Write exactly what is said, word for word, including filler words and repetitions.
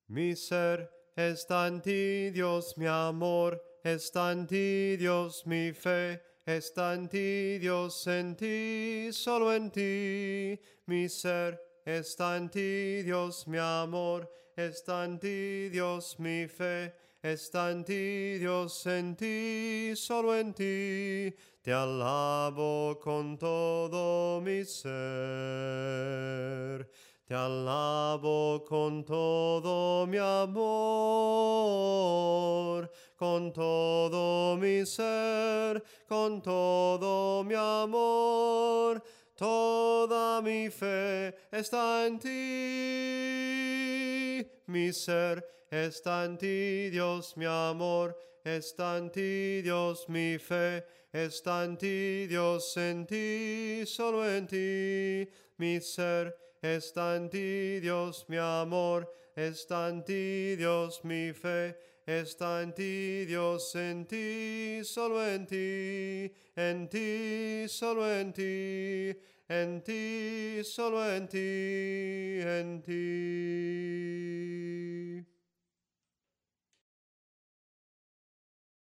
Mi ser está en ti, Dios, mi amor está en ti, Dios, mi fe está en ti, Dios, en ti, solo en ti. Mi ser está en ti, Dios, mi amor está en ti, Dios, mi fe está en ti, Dios, en ti, solo en ti. Te alabo con todo mi ser. Te alabo con todo mi amor, con todo mi ser, con todo mi amor. Toda mi fe está en ti. Mi ser está en ti, Dios, mi amor está en ti, Dios, mi fe está en ti, Dios, en ti, solo en ti. Mi ser está en ti, Dios, mi amor está en ti, Dios, mi fe está en ti, Dios, en ti, solo en ti, en ti, solo en ti, en ti, solo en ti, en ti.